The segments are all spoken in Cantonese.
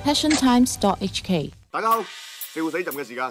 passiontimes.hk。 大家好，笑死朕嘅時間。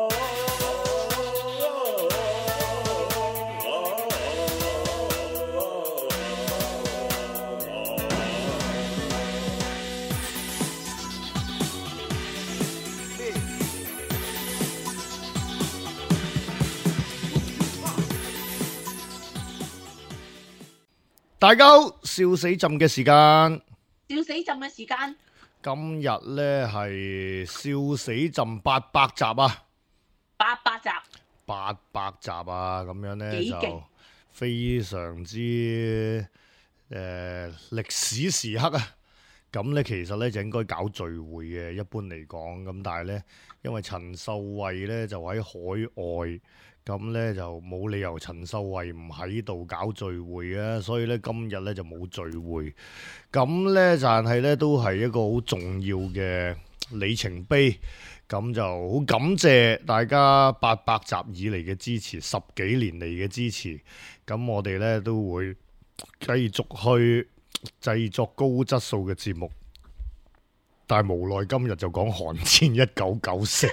大家好，笑死朕嘅時間。 笑死朕嘅時間。 今日呢係笑死朕800集啊 800集 ，800集啊，咁樣呢幾勁就非常之歷史時刻啊。咁呢其實呢就應該搞聚會嘅，一般嚟講。咁但係呢，因為陳秀慧呢就喺海外，咁呢就冇理由陳秀慧唔喺度搞聚會啊，所以呢，今日呢就冇聚會。咁呢，但係呢都係一個好重要嘅里程碑。咁就好感謝大家800集以嚟嘅支持，10幾年嚟嘅支持。咁我哋呢都會繼續去製作高質素嘅節目，但係無奈今日就講寒戰1994。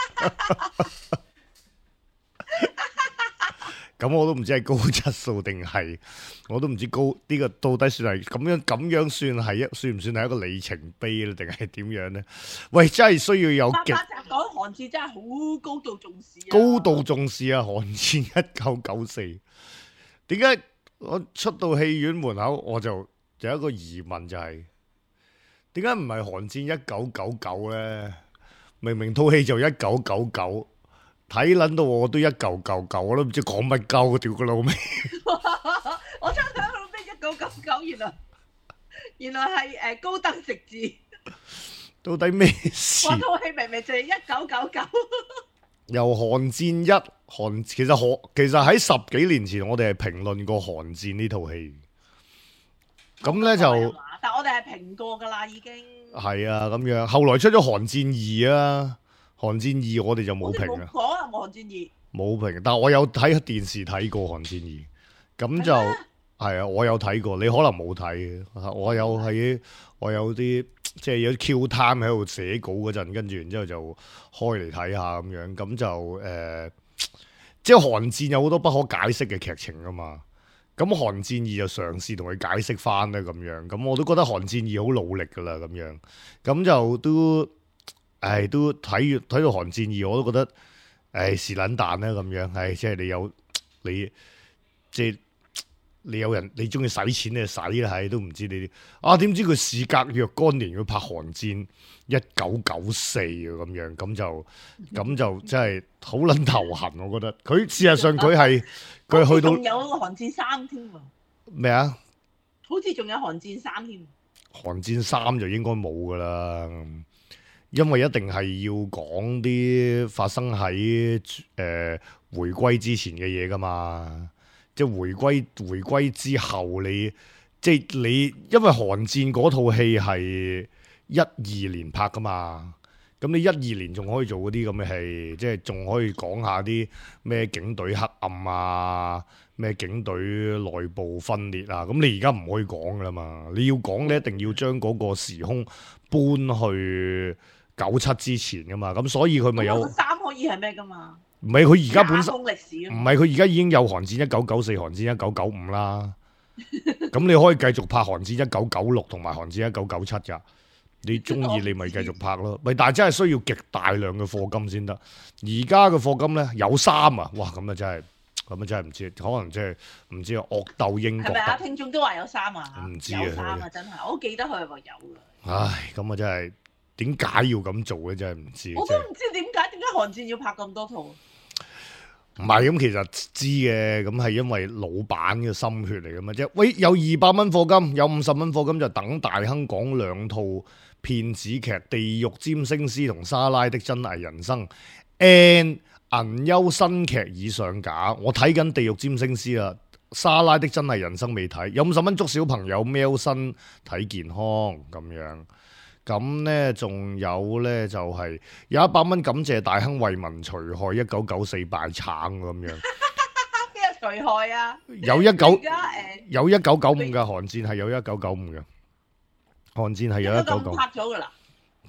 咁我都唔知係高質素定係，我都唔知高呢個到底算係咁樣算唔算係一個里程碑咧，定係點樣呢？喂，真係需要有極 800集講寒戰真係好高度重視啊！ 高度重視啊！寒戰1994，點解我出到戲院門口我就有一個疑問，就係點解唔係寒戰1999呢？明明套戲就1999。睇撚到我都一嚿嚿，我都唔知講乜鳩，屌個老味！ 我真係睇到咩1999，原來係高登直字。 到底咩事？ 我套戲明明就係1999。 由寒戰一其實喺10幾年前，我哋係評論過寒戰呢套戲。咁呢就， 但我哋係評過噶啦，已經。 係啊，咁樣。後來出咗寒戰2啊。寒戰2我哋就冇評啊， 冇講啊，寒戰2 冇評，但係我有睇電視睇過寒戰2，咁就係啊，我有睇過，你可能冇睇，我有啲即係有啲 Q time 喺度寫稿嗰陣，跟住然之後就開嚟睇下咁樣，咁就即係寒戰有好多不可解釋嘅劇情啊嘛，咁寒戰2就嘗試同佢解釋翻咧咁樣，咁我都覺得寒戰2好努力噶啦咁樣，咁就都。都睇到寒戰2，我都覺得，是撚蛋啦咁樣，即係你有人你中意使錢你就使啦，都唔知你點知佢事隔若干年佢拍寒戰1994啊咁樣，咁就真係好撚頭痕，我覺得佢事實上佢去到仲有寒戰3添喎， 咩啊？ 好似仲有寒戰3添， 寒戰3就應該冇噶啦。因為一定係要講啲發生喺回歸之前嘅嘢噶嘛，即係回歸之後你因為寒戰嗰套戲係12年拍噶嘛，咁你12年仲可以做嗰啲咁嘅戲，即係仲可以講下啲咩警隊黑暗啊，咩警隊內部分裂啊，咁你而家唔可以講噶啦嘛，你要講你一定要將嗰個時空搬去97之前噶嘛，咁所以佢咪有 3可以係咩噶嘛？ 唔係佢而家本身歷史唔係佢而家已經有寒戰1994、寒戰1995啦。咁你可以繼續拍寒戰1996同埋寒戰1997噶，你中意你咪繼續拍咯。咪但係真係需要極大量嘅課金先得。而家嘅課金咧有3啊，哇咁啊真係唔知，可能即係唔知啊惡鬥英國。 係咪啊？聽眾都話有3啊？ 唔知啊， 有3啊，真係，我記得佢係話有噶。 唉，咁啊真係。點解要咁做咧？真係唔知。 我都唔知點解寒戰要拍咁多套。 唔係咁，其實知嘅，咁係因為老闆嘅心血嚟噶嘛啫。喂，有200蚊課金，有50蚊課金就等大亨講2套騙子劇《地獄占星師》同《莎拉的真偽人生》and 銀優新劇已上架。我睇緊《地獄占星師》啦，《莎拉的真偽人生》未睇。有50蚊祝小朋友喵身體健康咁樣。咁呢，仲有呢，就係有100蚊感謝大亨為民除害1994敗橙咁樣。 邊個除害啊？ 有1995㗎，寒戰係有1995嘅。寒戰係有1995。 拍咗㗎啦。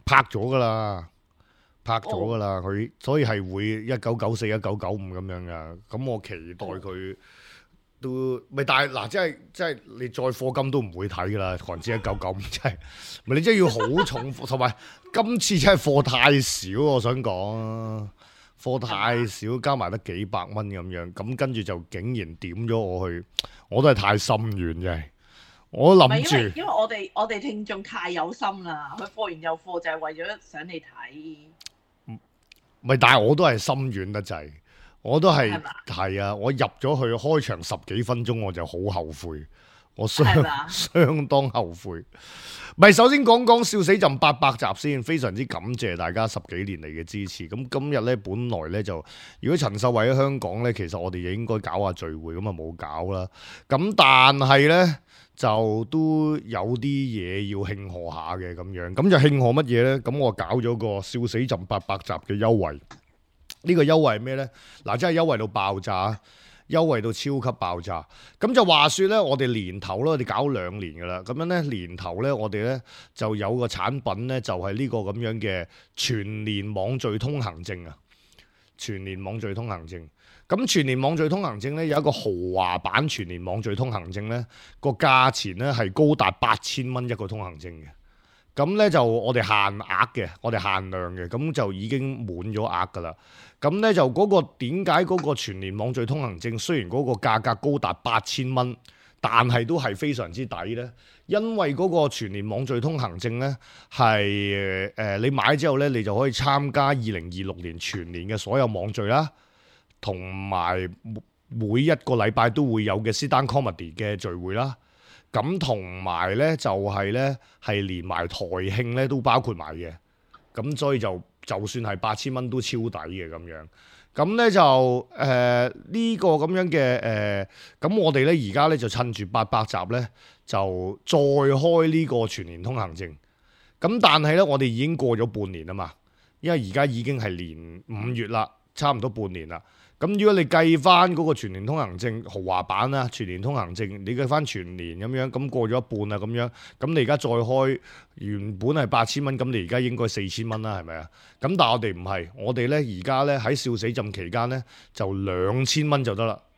拍咗噶啦，佢所以係會1994、1995咁樣噶。咁我期待佢都咪，但係嗱，即係你再課金都唔會睇噶啦，韓戰1995真係，咪你真係要好重，同埋今次真係課太少，我想講課太少，加埋得幾百蚊咁樣，咁跟住就竟然點咗我去，我都係太心軟真係。我諗住， 因為我哋聽眾太有心啦，佢課完又課就係為咗想你睇。 咪但係我都係心軟得滯，我都係啊！我入咗去開場10幾分鐘我就好後悔，我相當後悔。咪首先講講笑死朕800集先，非常之感謝大家10幾年嚟嘅支持。咁今日呢，本來呢，就如果陳秀慧喺香港呢，其實我哋亦應該搞下聚會，咁啊冇搞啦。咁但係呢，就都有啲嘢要慶賀下嘅咁樣，咁就慶賀乜嘢呢？咁我搞咗個笑死朕800集嘅優惠。呢個優惠係咩呢？嗱，真係優惠到爆炸，優惠到超級爆炸。咁就話說呢，我哋年頭啦，我哋搞2年噶啦。咁樣呢，年頭呢，我哋呢就有個產品呢，就係呢個咁樣嘅全年網聚通行證啊！全年網聚通行證。咁全年網聚通行證呢，有一個豪華版全年網聚通行證呢，個價錢呢係高達8000蚊一個通行證嘅。咁呢就我哋限額嘅，我哋限量嘅，咁就已經滿咗額噶啦。咁呢就嗰個點解嗰個全年網聚通行證雖然嗰個價格高達8000蚊，但係都係非常之抵呢？因為嗰個全年網聚通行證呢，係你買之後呢，你就可以參加2026年全年嘅所有網聚啦，同埋每一個禮拜都會有嘅 sit down comedy 嘅聚會啦。咁同埋呢，就係呢，係連埋台慶呢都包括埋嘅。咁所以就算係8000蚊都超抵嘅咁樣。咁呢就呢個咁樣嘅咁我哋呢而家呢就趁住800集呢，就再開呢個全年通行證。咁但係呢，我哋已經過咗半年啊嘛，因為而家已經係年5月啦，差唔多半年啦。咁如果你計翻嗰個全年通行證豪華版啦，全年通行證你計翻全年咁樣，咁過咗一半啦咁樣，咁你而家再開原本係8000蚊，咁你而家應該4000蚊啦，係咪啊？咁但係我哋唔係，我哋呢而家呢喺笑死朕期間呢，就2000蚊就得啦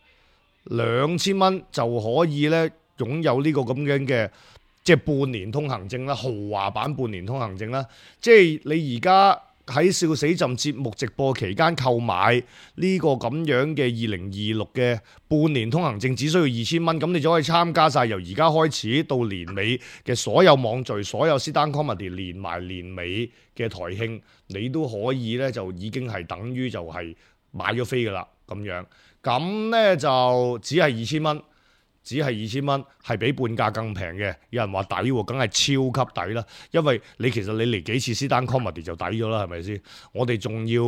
，2000蚊就可以呢擁有呢個咁樣嘅即係半年通行證啦，豪華版半年通行證啦，即係你而家喺笑死朕節目直播期間購買呢個咁樣嘅2026嘅半年通行證，只需要2000蚊，咁你就可以參加晒由而家開始到年尾嘅所有網聚、所有 sit down comedy，連埋年尾嘅台慶，你都可以呢，就已經係等於就係買咗飛噶啦咁樣。咁呢，就只係2000蚊。只係2000蚊，係比半價更平嘅。有人話抵喎，梗係超級抵啦。因為你其實你嚟幾次 sit down comedy 就抵咗啦，係咪先？我哋仲要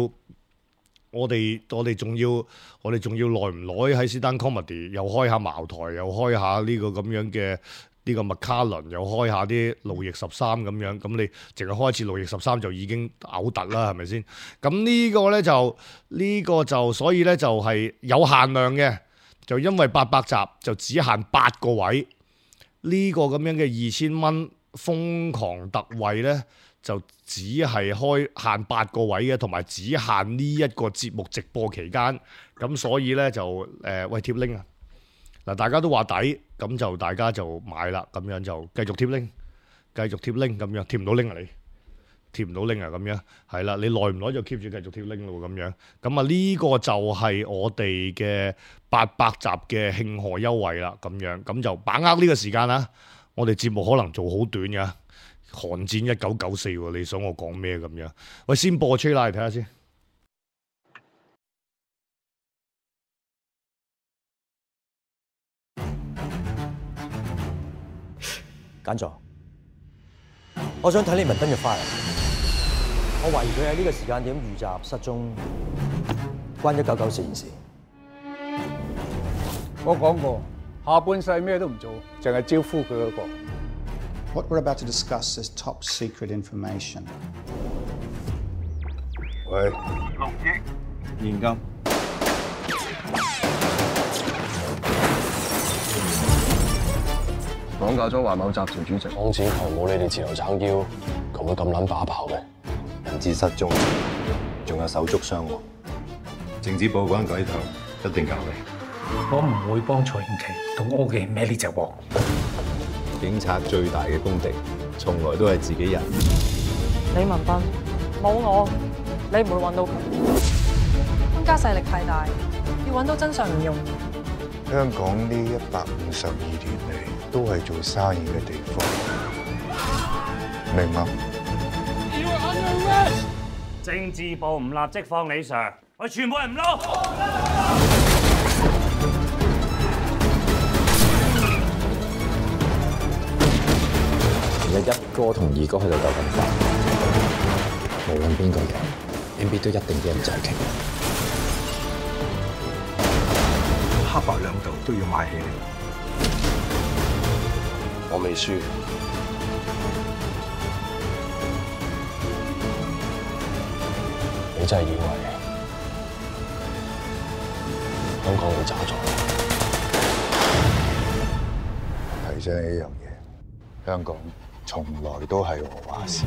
耐唔耐喺 sit down comedy 又開下茅台，又開下呢個咁樣嘅呢個麥卡倫，又開下啲路易13咁樣。咁你淨係開一次路易13就已經嘔突啦，係咪先？咁呢個就所以呢，就係有限量嘅。就因為800集就只限8個位，呢個咁樣嘅2000蚊瘋狂特惠呢，就只係開限8個位嘅，同埋只限呢一個節目直播期間。咁所以呢，就喂貼 link 啊！嗱，大家都話抵，咁就大家就買啦，咁樣就繼續貼 link，繼續貼 link 咁樣，貼唔到 link 啊你？貼唔到 link 啊咁樣，係啦，你耐唔耐就 keep 住繼續貼 link 咯咁樣。咁啊呢個就係我哋嘅800集嘅慶賀優惠啦，咁樣咁就把握呢個時間啦。我哋節目可能做好短㗎，韓戰1994喎，你想我講咩咁樣？喂，先播吹啦，嚟睇下先。 簡座，我想睇李文登嘅 file。我懷疑佢喺呢個時間點遇襲失蹤，關1994件事。 我講過，下半世咩都唔做，淨係招呼佢嗰個。 What we're about to discuss is top secret information. 喂 6億現金。綁架咗華某集團主席， 黃子強冇你哋自由撐腰，佢頭會咁撚把炮嘅？ 人質失蹤，仲有手足傷亡，政治保關鬼頭一定搞你。 我唔會幫蔡燕琪同柯記孭呢隻鑊。 警察最大嘅公敵，從來都係自己人。 李文斌冇我，你唔會揾到佢。潘家勢力太大，要揾到真相唔容易。 香港呢152年嚟都係做生意嘅地方，明嗎？ 政治部唔立即放李 Sir， 我全部人唔撈。 而家一哥同二哥喺度鬥緊法，無論邊個贏 ，MB 都一定俾人就傾。 黑白兩道都要買起嚟。 我未輸。你真係以為香港會渣咗？ 提醒你一樣嘢，香港從來都係我話事。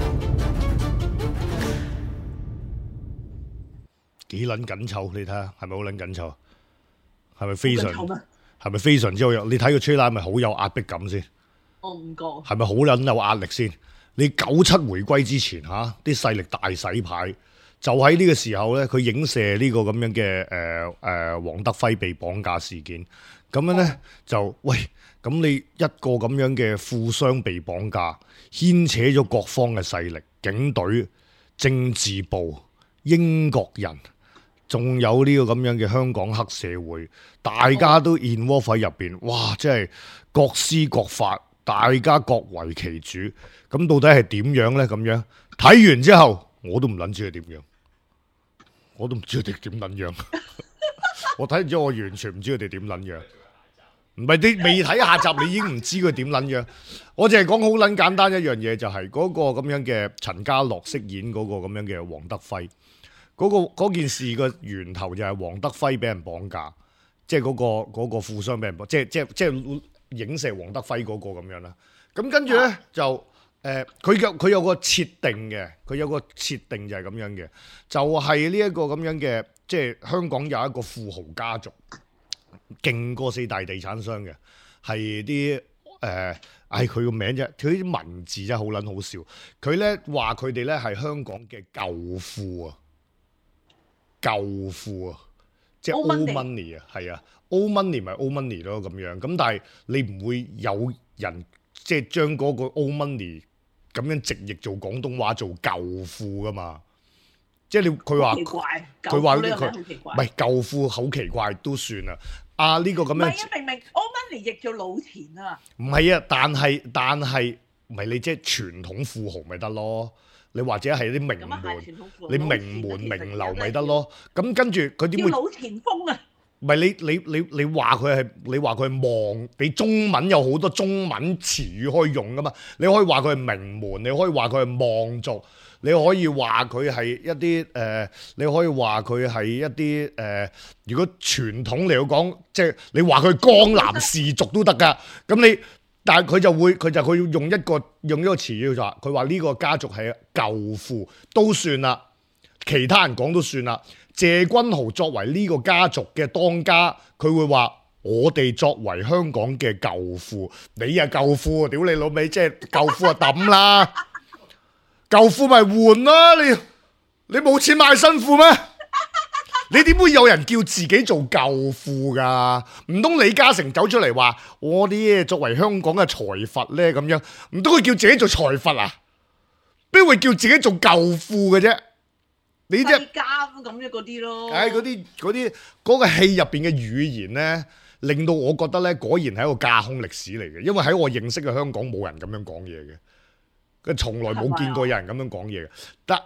幾撚緊湊？你睇下係咪好撚緊湊？係咪非常？係咪非常之好有？你睇個吹拉咪好有壓迫感先？ 我唔覺。 係咪好撚有壓力先？你97回歸之前啲勢力大洗牌。就喺呢個時候咧，佢影射呢個咁樣嘅黃德輝被綁架事件，咁樣咧就喂，咁你一個咁樣嘅富商被綁架，牽扯咗各方嘅勢力、警隊、政治部、英國人，仲有呢個咁樣嘅香港黑社會，大家都 involve 喺入邊，哇！真係各施各法，大家各為其主，咁到底係點樣咧？咁樣睇完之後，我都唔撚知佢點樣。我都唔知佢哋點撚樣，我睇完之後我完全唔知佢哋點撚樣。唔係你未睇下集，你已經唔知佢點撚樣。我淨係講好撚簡單一樣嘢，就係嗰個咁樣嘅陳家樂飾演嗰個咁樣嘅黃德輝，嗰件事嘅源頭就係黃德輝俾人綁架，即係嗰個富商俾人綁，即係影射黃德輝嗰個咁樣啦。咁跟住咧就。佢有個設定嘅，佢有個設定就係咁樣嘅，就係呢一個咁樣嘅，即係香港有一個富豪家族，勁過4大地產商嘅，係啲佢個名啫，佢啲文字真係好撚好笑。佢咧話佢哋咧係香港嘅舊富啊，舊富啊，即係 old money 啊，係啊 ，old money 咪 old money 咯咁樣。咁但係你唔會有人即係將嗰個 old money。咁樣直譯做廣東話做舊富噶嘛？即係佢話佢話唔係舊富好奇怪都算啦。呢個咁樣唔係啊，明明 old money 譯做老錢啊。唔係啊，但係唔係你即係傳統富豪咪得咯？你或者係啲名門，你名門名流咪得咯？咁跟住佢點會叫老前鋒啊？ 唔係你話佢係望，你中文有好多中文詞語可以用噶嘛？你可以話佢係名門，你可以話佢係望族，你可以話佢係一啲你可以話佢係一啲如果傳統嚟講，即係你話佢江南士族都得噶。咁但係佢用一個詞語就話，佢話呢個家族係舊富都算啦，其他人講都算啦。謝君豪作為呢個家族嘅當家，佢會話我哋作為香港嘅舊富，你啊舊富，屌你老味，即係舊富啊抌啦，舊富咪換啦，你冇錢買新褲咩？你點會有人叫自己做舊富噶？唔通李嘉誠走出嚟話我啲作為香港嘅財閥咧咁樣，唔通佢叫自己做財閥啊？邊會叫自己做舊富嘅啫？你即係監咁嘅嗰啲咯， 嗰個戲入邊嘅語言咧，令到我覺得咧，果然係一個架空歷史嚟嘅。因為喺我認識嘅香港冇人咁樣講嘢嘅，佢從來冇見過有人咁樣講嘢嘅。但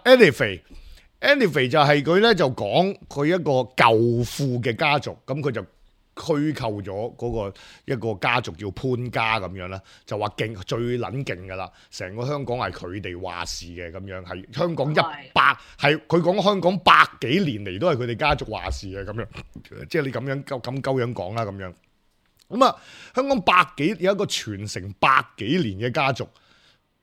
anyway 就係佢咧就講佢一個舊富嘅家族，咁佢就虛構咗嗰個一個家族叫潘家咁樣啦，就話勁最撚勁噶啦，成個香港係佢哋話事嘅咁樣，係香港係佢講香港100幾年嚟都係佢哋家族話事嘅咁樣，即係你咁樣咁鳩樣講啦咁樣。咁啊，香港有一個傳承100幾年嘅家族，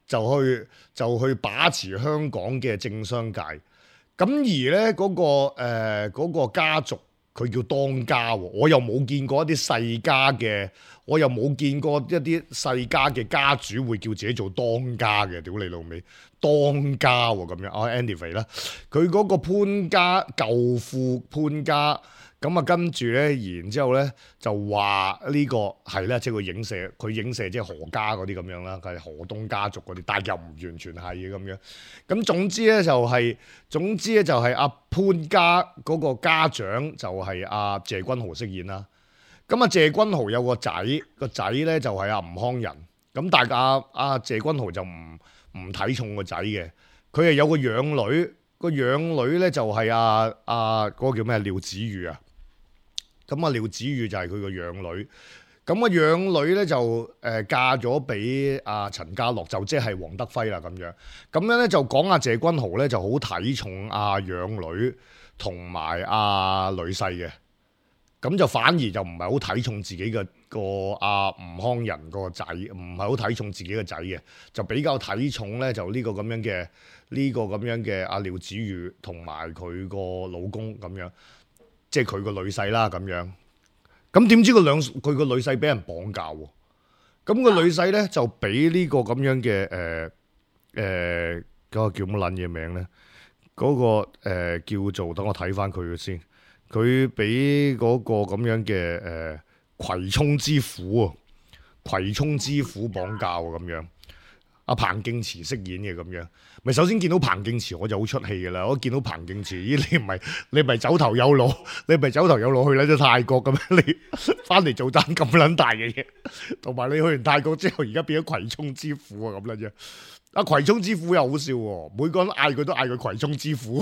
就去把持香港嘅政商界。咁而咧嗰個家族佢叫當家喎，我又冇見過一啲世家嘅，我又冇見過一啲世家嘅家主會叫自己做當家嘅，屌你老味，當家喎咁樣。anyway 啦，佢嗰個潘家舅父潘家。咁啊，跟住咧，然之後咧就話呢個係咧，即係佢影射即係何家嗰啲咁樣啦，佢係何東家族嗰啲，但係又唔完全係嘅咁樣。咁總之咧就係阿潘家嗰個家長就係阿謝君豪飾演啦。咁啊，謝君豪有個仔咧就係阿吳康仁。咁但係阿謝君豪就唔睇重個仔嘅，佢係有個養女，個養女咧就係嗰個叫咩廖子妤啊。咁啊，廖子妤就係佢個養女，咁啊養女咧就嫁咗俾阿陳家樂，就即係黃德輝啦咁樣。咁樣咧就講阿謝君豪咧就好睇重阿養女同埋阿女婿嘅，咁就反而就唔係好睇重自己嘅個阿吳康仁個仔，唔係好睇重自己個仔嘅，就比較睇重咧就呢個咁樣嘅阿廖子妤同埋佢個老公咁樣。即係佢個女婿啦咁樣，咁點知佢個女婿俾人綁架喎？咁個女婿咧就俾呢個咁樣嘅嗰個叫乜撚嘢名咧？嗰個叫做等我睇翻佢先，佢俾嗰個咁樣嘅葵涌之虎啊，葵涌之虎綁架喎咁樣。阿彭敬慈飾演嘅咁樣，咪首先見到彭敬慈我就好出戲㗎啦！我見到彭敬慈，咦你唔係走頭有路，你唔係走頭有路去咗泰國咁樣，你翻嚟做單咁撚大嘅嘢，同埋你去完泰國之後，而家變咗葵涌之虎啊咁撚樣。阿葵涌之虎又好笑喎，每個人嗌佢都嗌佢葵涌之虎，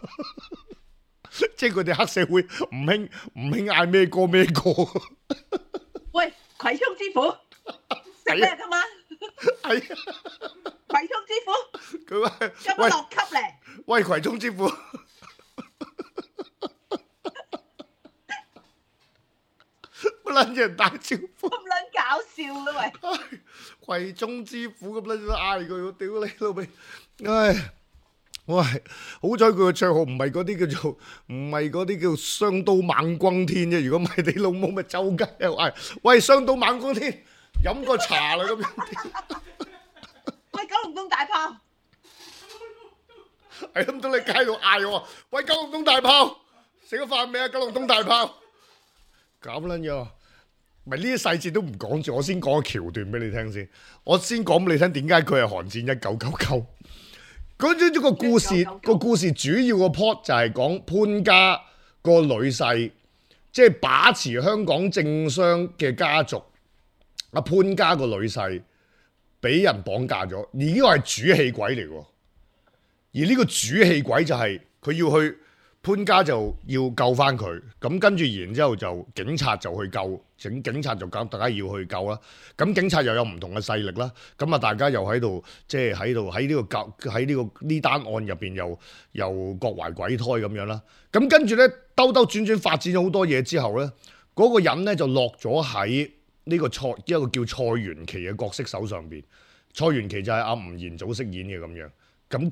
即係佢哋黑社會唔興嗌咩歌咩歌。 喂，葵涌之虎食咩㗎嘛？ 係葵涌之虎， 佢話有冇落級咧？ 喂，葵涌之虎，乜撚人大招呼？咁撚搞笑啦喂！ 葵涌之虎咁撚嗌佢，我屌你老味！唉，喂，好彩佢個綽號唔係嗰啲叫雙刀猛轟天啫，如果唔係你老母咪周街又嗌，喂，雙刀猛轟天！飲個茶啦咁樣， 喂，九龍東大炮， 係咁到你街度嗌我，喂，九龍東大炮，食咗飯未啊？九龍東大炮，咁撚樣，咪呢啲細節都唔講住，我先講個橋段俾你聽先。我先講俾你聽點解佢係寒戰1999。嗰啲個故事主要個 plot 就係講潘家個女婿，即係把持香港政商嘅家族。阿潘家個女婿俾人綁架咗，而呢個係主氣鬼嚟喎。而呢個主氣鬼就係佢要去潘家就要救翻佢，咁跟住然之後就警察就去救，警察就講大家要去救啦。咁警察又有唔同嘅勢力啦，咁啊大家又喺度即係喺呢單案入邊又各懷鬼胎咁樣啦。咁跟住咧兜轉轉發展咗好多嘢之後咧，嗰個人咧就落咗喺呢個一個叫蔡元琪嘅角色手上邊。蔡元琪就係阿吳彥祖飾演嘅咁樣，咁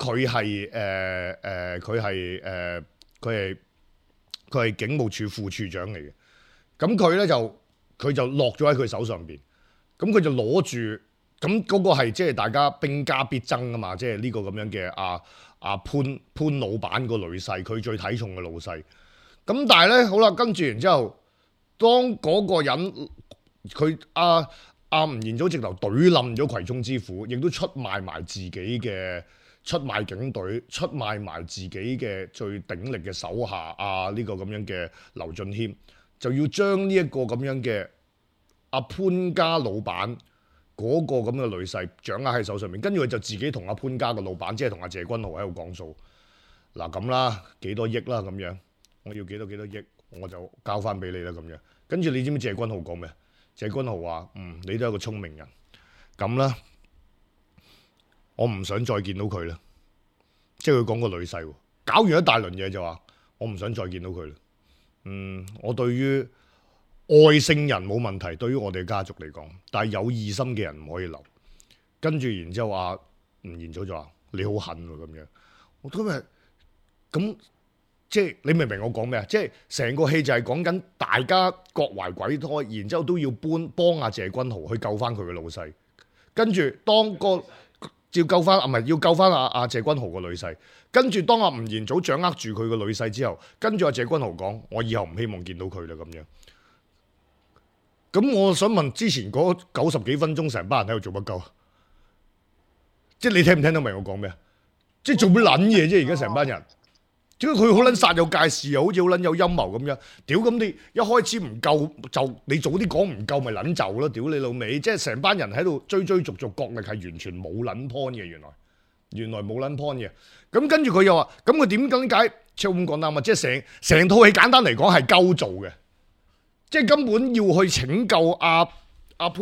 佢係警務處副處長嚟嘅，咁佢就落咗喺佢手上邊，咁佢就攞住，咁嗰個係即係大家兵家必爭啊嘛，即係呢個咁樣嘅阿潘老闆個女婿，佢最睇重嘅老細，咁但係咧好啦，跟住然之後，當嗰個人佢阿吳彥祖直頭懟冧咗葵涌之虎，亦都出賣埋自己嘅出賣警隊，出賣埋自己嘅最鼎力嘅手下呢個咁樣嘅劉俊謙，就要將呢一個咁樣嘅阿潘家老闆嗰個咁嘅女婿掌握喺手上面，跟住佢就自己同阿潘家嘅老闆，即係同阿謝君豪喺度講數。嗱咁啦，幾多億啦咁樣，我要幾多億，我就交翻俾你啦咁樣。跟住你知唔知謝君豪講咩？謝君豪話：你都係一個聰明人，咁啦，我唔想再見到佢啦。即係佢講個女婿，搞完一大輪嘢就話：我唔想再見到佢啦。我對於外姓人冇問題，對於我哋家族嚟講，但係有異心嘅人唔可以留。跟住然之後吳彥祖就話你好狠喎咁樣。我今日咁即係你明唔明我講咩啊？即係成個戲就係講緊大家各懷鬼胎，然之後都要幫阿謝君豪去救翻佢嘅老細。跟住當個要救翻要救翻阿謝君豪個女婿。跟住當阿吳彥祖掌握住佢個女婿之後，跟住阿謝君豪講：我以後唔希望見到佢啦咁樣。咁我想問，之前嗰90幾分鐘成班人喺度做乜鳩？即係你聽唔聽到明我講咩啊？即係做乜撚嘢啫？而家成班人，點解佢好撚煞有介事，又好似好撚有陰謀咁樣？屌咁你一開始唔夠就你早啲講唔夠咪撚就咯？屌你老味！即係成班人喺度追逐，角力係完全冇撚 point 嘅，原來冇撚 point 嘅。咁跟住佢又話：咁佢點解超咁講啱啊？即係成套戲簡單嚟講係鳩做嘅。即係根本要去拯救潘老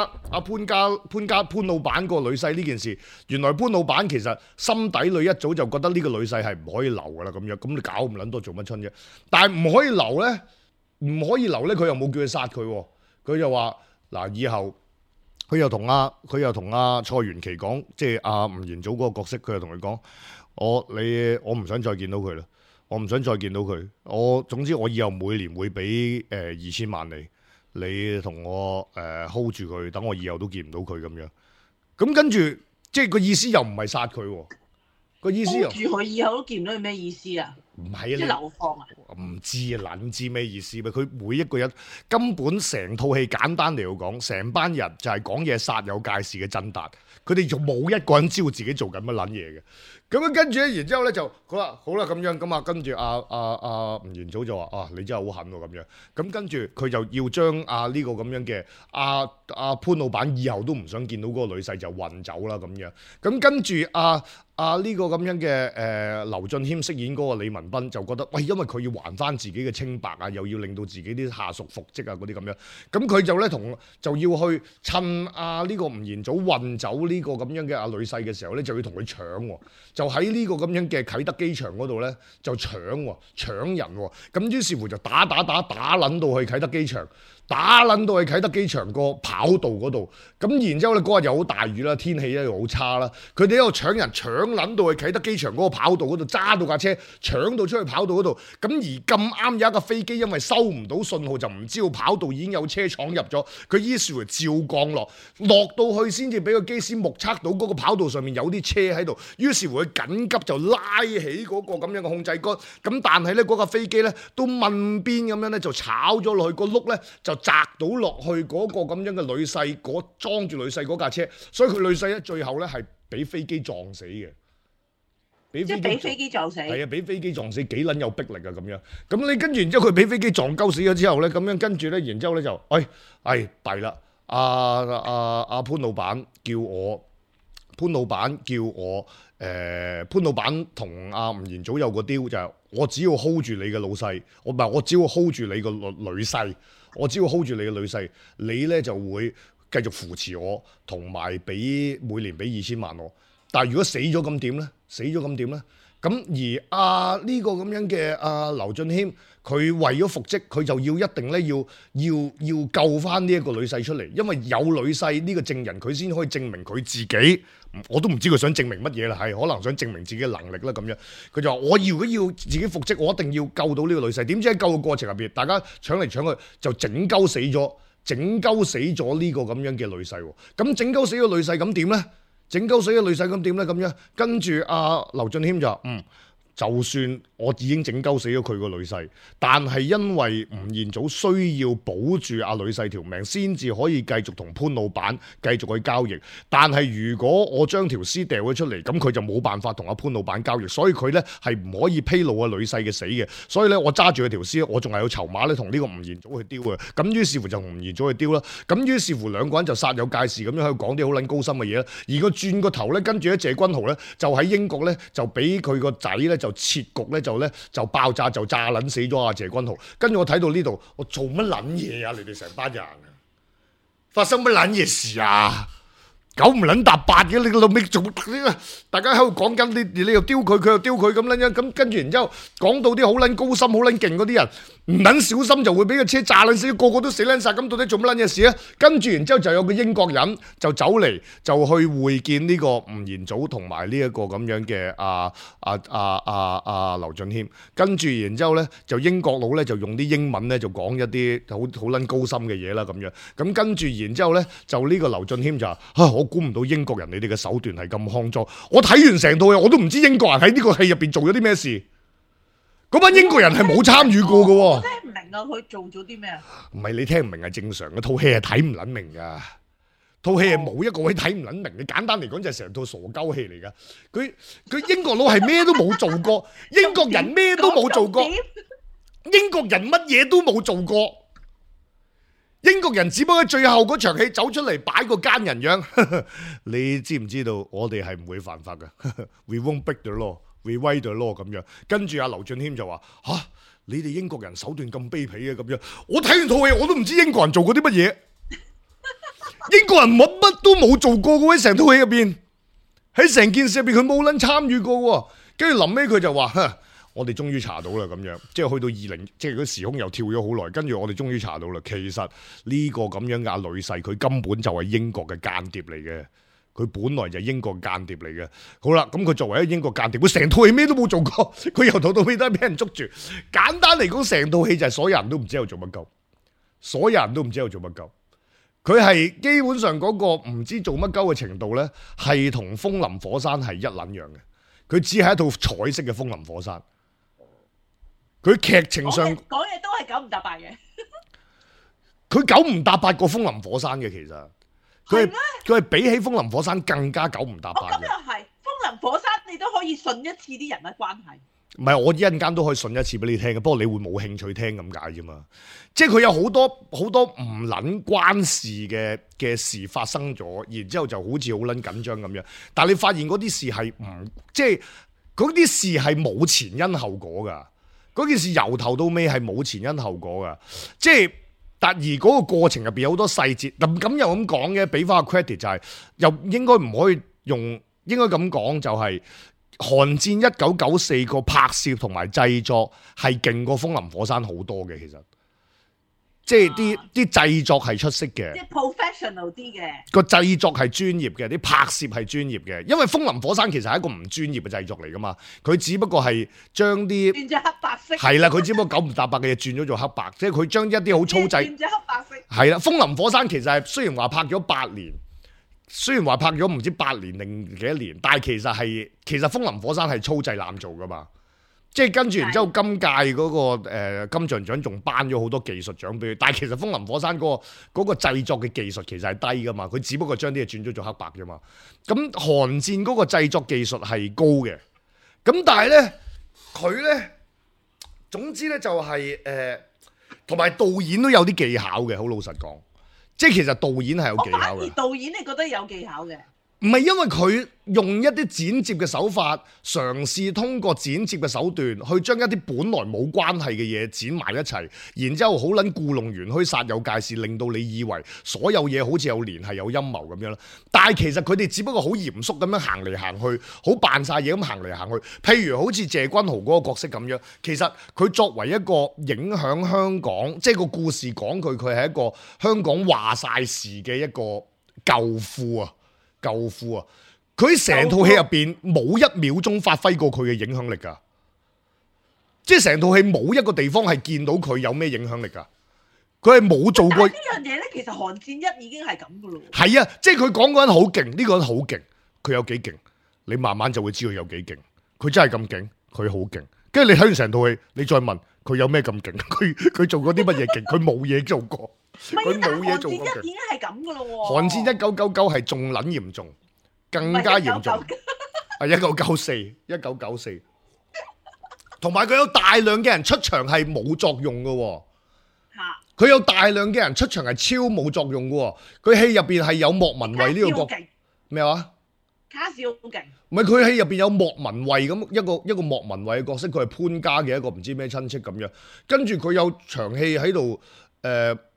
闆個女婿呢件事，原來潘老闆其實心底裏一早就覺得呢個女婿係唔可以留噶啦咁樣，咁你搞咁撚多做乜春啫？但係唔可以留咧，佢又冇叫佢殺佢，佢就話嗱以後佢又同阿蔡元琪講，即係阿吳彥祖嗰個角色，佢又同佢講，我唔想再見到佢啦。我唔想再見到佢。總之我以後每年會俾2000萬你同我hold 住佢，等我以後都見唔到佢咁樣。咁跟住即係個意思又唔係殺佢喎，個意思又 hold 住佢以後都見唔到，係咩意思啊？ 唔係啊， 即係流放啊？ 唔知啊，撚知咩意思咩？佢每一個人根本成套戲簡單嚟講，成班人就係講嘢煞有介事嘅鎮達，佢哋仲冇一個人知道自己做緊乜撚嘢嘅。咁樣跟住咧，然之後咧就好啦咁樣咁啊，跟住阿吳彥祖就話：你真係好狠喎咁樣。咁跟住佢就要將呢個咁樣嘅潘老闆以後都唔想見到嗰個女婿就運走啦咁樣。咁跟住呢個咁樣嘅劉俊謙飾演嗰個李文斌就覺得喂，因為佢要還翻自己嘅清白啊，又要令到自己啲下屬復職啊嗰啲咁樣。咁佢就咧就要去趁呢個吳彥祖運走呢個咁樣嘅女婿嘅時候咧，就要同佢搶喎。就喺呢個咁樣嘅啟德機場嗰度咧，就搶人喎。咁於是乎就打撚到去啟德機場，打撚到去啟德機場個跑道嗰度。咁然之後咧，嗰日又好大雨啦，天氣咧又好差啦。佢哋喺度搶人，搶撚到去啟德機場嗰個跑道嗰度，揸到架車搶到出去跑道嗰度。咁而咁啱有一架飛機，因為收唔到信號，就唔知道跑道已經有車闖入咗。佢於是乎照降落到去先至俾個機師目測到嗰個跑道上面有啲車喺度。於是乎佢緊急就拉起嗰個咁樣嘅控制桿。咁但係咧嗰架飛機咧都問邊咁樣咧就炒咗落去，個轆咧就砸到落去嗰個咁樣嘅女婿裝住女婿嗰架車，所以佢女婿咧最後咧係俾飛機撞死嘅。 即係俾飛機撞死。 係啊，俾飛機撞死，幾撚有逼力啊咁樣。咁你跟住然之後佢俾飛機撞鳩死咗之後咧，咁樣跟住咧，然之後咧就弊啦。阿潘老闆叫我。潘老闆同阿吳彥祖有個 deal，就係我只要 hold 住你嘅老細，我只要 hold 住你個女婿，我只要 hold 住你嘅女婿，你咧就會繼續扶持我，同埋每年俾2000萬我。但係如果死咗咁點咧？咁而呢個咁樣嘅劉俊謙，佢為咗復職，佢就要一定咧要救翻呢一個女婿出嚟，因為有女婿呢個證人，佢先可以證明佢自己。我都唔知佢想證明乜嘢啦，係可能想證明自己嘅能力啦咁樣。佢就話：我如果要自己復職，我一定要救到呢個女婿。點知喺救嘅過程入邊，大家搶嚟搶去，就整鳩死咗呢個咁樣嘅女婿喎。咁整鳩死咗女婿咁點咧？咁樣跟住劉俊謙就話：就算我已經整鳩死咗佢個女婿，但係因為吳彥祖需要保住女婿條命，先至可以繼續同潘老闆繼續去交易。但係如果我將條屍掉咗出嚟，咁佢就冇辦法同潘老闆交易，所以佢咧係唔可以披露女婿嘅死嘅。所以咧，我揸住佢條屍，我仲係有籌碼咧，同呢個吳彥祖去丟嘅。咁於是乎就同吳彥祖去丟啦。咁於是乎兩個人就煞有介事咁樣喺度講啲好撚高深嘅嘢啦。而個轉個頭咧，跟住咧謝君豪咧就喺英國咧就俾佢個仔咧就設局咧就爆炸，就炸撚死咗阿謝君豪。跟住我睇到呢度，我做乜撚嘢啊？你哋成班人發生乜撚嘢事啊？ 九唔撚搭八嘅，你個老味做，大家喺度講緊你又丟佢，佢又丟佢咁樣，咁跟住然之後講到啲好撚高深、好撚勁嗰啲人，唔撚小心就會俾個車炸撚死，個個都死撚晒，咁到底做乜撚嘢事啊？跟住然之後就有個英國人就走嚟就去會見呢個吳彥祖同埋呢一個咁樣嘅劉俊謙，跟住然之後咧就英國佬咧就用啲英文咧就講一啲好撚高深嘅嘢啦咁樣，咁跟住然之後咧就呢個劉俊謙就話我估唔到英國人你哋嘅手段係咁骯髒，我睇完成套戲我都唔知英國人喺呢個戲入邊做咗啲咩事，嗰班英國人係冇參與過嘅喎。 我聽唔明啊，佢做咗啲咩啊？ 唔係你聽唔明係正常嘅，套戲係睇唔撚明噶，套戲係冇一個位睇唔撚明。你簡單嚟講就係成套傻鳩戲嚟噶。佢英國佬係咩都冇做過，英國人咩都冇做過，英國人乜嘢都冇做過。英國人只不過最後嗰場戲走出嚟擺個奸人樣，你知唔知道？我哋係唔會犯法嘅，We won't break the law, we write the law 咁樣。跟住阿劉俊謙就話：你哋英國人手段咁卑鄙嘅咁樣。我睇完套戲我都唔知英國人做過啲乜嘢，英國人乜都冇做過嘅喎，成套戲入邊，喺成件事入邊佢冇撚參與過喎。跟住臨尾佢就話：我哋終於查到啦，咁樣即係去到20，即係嗰時空又跳咗好耐，跟住我哋終於查到啦。其實呢個咁樣嘅阿女婿，佢根本就係英國嘅間諜嚟嘅，佢本來就係英國間諜嚟嘅。好啦，咁佢作為一個英國間諜，佢成套戲咩都冇做過，佢由頭到尾都係俾人捉住。簡單嚟講，成套戲就係所有人都唔知喺度做乜鳩，所有人都唔知喺度做乜鳩。佢係基本上嗰個唔知做乜鳩嘅程度咧，係同風林火山係一撚樣嘅。佢只係一套彩色嘅風林火山。佢劇情上講嘢都係九唔搭八嘅， 佢九唔搭八過風林火山嘅，其實佢係比起風林火山更加九唔搭八嘅。 咁又係風林火山，你都可以信一次啲人物關係。 唔係，我一陣間都可以信一次俾你聽嘅，不過你會冇興趣聽咁解啫嘛。即係佢有好多唔撚關事嘅事發生咗，然之後就好似好撚緊張咁樣。但係你發現嗰啲事係唔即係嗰啲事係冇前因後果㗎。嗰件事由頭到尾係冇前因後果噶，即係但而嗰個過程入邊有好多細節，咁又咁講嘅，俾翻個 credit 就係又應該唔可以用，應該咁講就係寒戰1994個拍攝同埋製作係勁過風林火山好多嘅，其實即係啲製作係出色嘅， 即係 professional 啲嘅，個製作係專業嘅，啲拍攝係專業嘅。因為風林火山其實係一個唔專業嘅製作嚟噶嘛，佢只不過係將啲轉咗黑白色， 係啦，佢只不過九唔搭八嘅嘢轉咗做黑白，即係佢將一啲好粗製轉咗黑白色。 係啦，風林火山其實係雖然話拍咗8年，雖然話拍咗唔知8年定幾多年，但係其實風林火山係粗製濫造噶嘛。即係跟住，然之後今屆嗰個金像獎仲頒咗好多技術獎俾佢，但係其實風林火山嗰個製作嘅技術其實係低噶嘛，佢只不過將啲嘢轉咗做黑白啫嘛。咁寒戰嗰個製作技術係高嘅，咁但係咧佢咧總之咧就係同埋導演都有啲技巧嘅，好老實講，即係其實導演係有技巧嘅。 而導演你覺得有技巧嘅？ 唔係因為佢用一啲剪接嘅手法，嘗試通過剪接嘅手段去將一啲本來冇關係嘅嘢剪埋一齊，然之後好撚故弄玄虛、煞有介事，令到你以為所有嘢好似有聯繫、有陰謀咁樣啦。但係其實佢哋只不過好嚴肅咁樣行嚟行去，好扮晒嘢咁行嚟行去。譬如好似謝君豪嗰個角色咁樣，其實佢作為一個影響香港，即係個故事講佢係一個香港話晒事嘅一個舊父啊！佢成套戲入邊冇1秒鐘發揮過佢嘅影響力噶，即係成套戲冇一個地方係見到佢有咩影響力噶，佢係冇做過。 呢樣嘢咧，其實寒戰1已經係咁噶咯。 係啊，即係佢講嗰人好勁，呢個人好勁，佢有幾勁，你慢慢就會知道佢有幾勁。佢真係咁勁，佢好勁。跟住你睇完成套戲，你再問佢有咩咁勁，佢做過啲乜嘢勁？佢冇嘢做過。佢冇嘢做過嘅。 已經係咁噶咯喎。 寒戰1999係仲撚嚴重，更加嚴重。係1994，同埋佢有大量嘅人出場係冇作用嘅喎。佢有大量嘅人出場係超冇作用嘅喎。佢戲入邊係有莫文蔚呢個角咩話？ 卡士好勁。 唔係佢戲入邊有莫文蔚咁一個莫文蔚嘅角色，佢係潘家嘅一個唔知咩親戚咁樣。跟住佢有場戲喺度